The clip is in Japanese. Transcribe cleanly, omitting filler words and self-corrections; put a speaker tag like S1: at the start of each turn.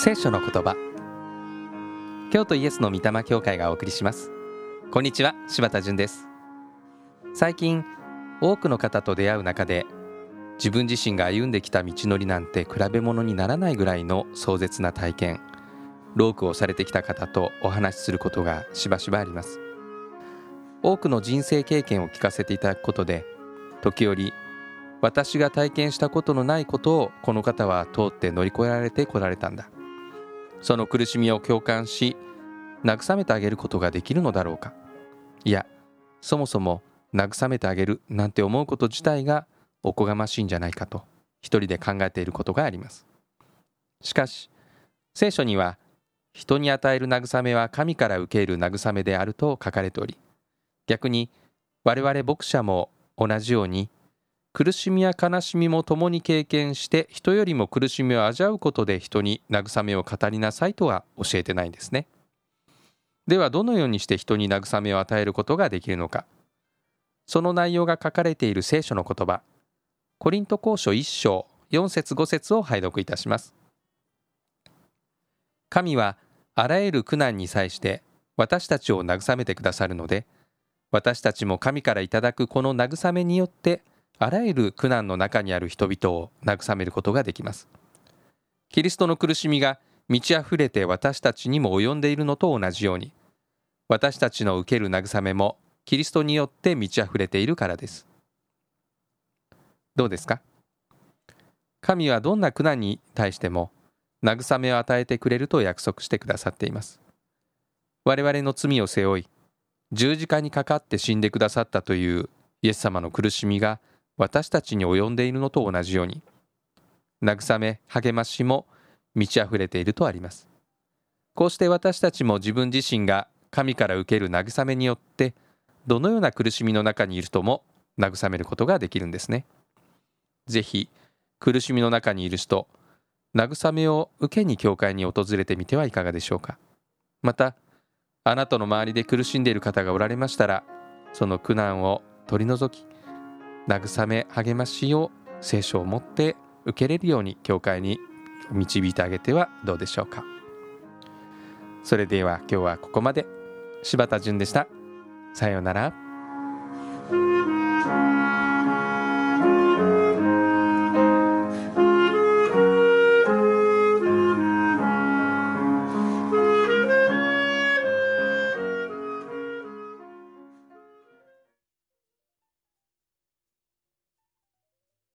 S1: 聖書の言葉、京都イエスの御霊教会がお送りします。こんにちは、柴田純です。最近多くの方と出会う中で、自分自身が歩んできた道のりなんて比べ物にならないぐらいの壮絶な体験、労苦をされてきた方とお話しすることがしばしばあります。多くの人生経験を聞かせていただくことで、時折私が体験したことのないことをこの方は通って乗り越えられてこられたんだ、その苦しみを共感し慰めてあげることができるのだろうか。いや、そもそも慰めてあげるなんて思うこと自体がおこがましいんじゃないかと一人で考えていることがあります。しかし聖書には、人に与える慰めは神から受ける慰めであると書かれており、逆に我々牧者も同じように苦しみや悲しみも共に経験して人よりも苦しみを味わうことで人に慰めを語りなさいとは教えてないんですね。ではどのようにして人に慰めを与えることができるのか。その内容が書かれている聖書の言葉、コリント後書1章4節5節を拝読いたします。神はあらゆる苦難に際して私たちを慰めてくださるので、私たちも神からいただくこの慰めによってあらゆる苦難の中にある人々を慰めることができます。キリストの苦しみが満ち溢れて私たちにも及んでいるのと同じように、私たちの受ける慰めもキリストによって満ち溢れているからです。どうですか？神はどんな苦難に対しても慰めを与えてくれると約束してくださっています。我々の罪を背負い、十字架にかかって死んでくださったというイエス様の苦しみが私たちに及んでいるのと同じように、慰め、励ましも満ち溢れているとあります。こうして私たちも自分自身が神から受ける慰めによって、どのような苦しみの中にいる人も慰めることができるんですね。ぜひ、苦しみの中にいる人、慰めを受けに教会に訪れてみてはいかがでしょうか。また、あなたの周りで苦しんでいる方がおられましたら、その苦難を取り除き、慰め励ましを聖書を持って受けれるように教会に導いてあげてはどうでしょうか。それでは今日はここまで。柴田純でした。さようなら。